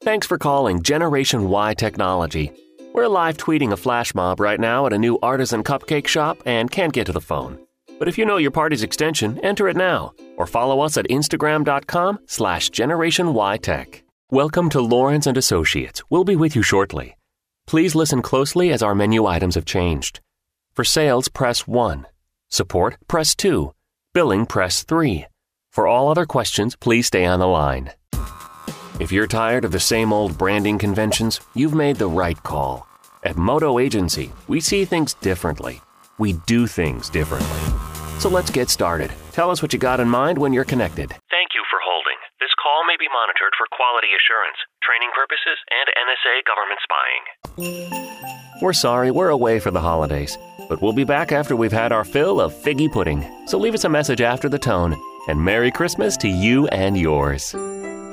Thanks for calling Generation Y Technology. We're live tweeting a flash mob right now at a new artisan cupcake shop and can't get to the phone. But if you know your party's extension, enter it now or follow us at Instagram.com/GenerationYTech. Welcome to Lawrence and Associates. We'll be with you shortly. Please listen closely as our menu items have changed. For sales, press 1. Support, press 2. Billing, press 3. For all other questions, please stay on the line. If you're tired of the same old branding conventions, you've made the right call. At Moto Agency, we see things differently. We do things differently. So let's get started. Tell us what you got in mind when you're connected. Thank you for holding. This call may be monitored for quality assurance, training purposes, and NSA government spying. We're sorry, we're away for the holidays, but we'll be back after we've had our fill of figgy pudding. So leave us a message after the tone, and Merry Christmas to you and yours.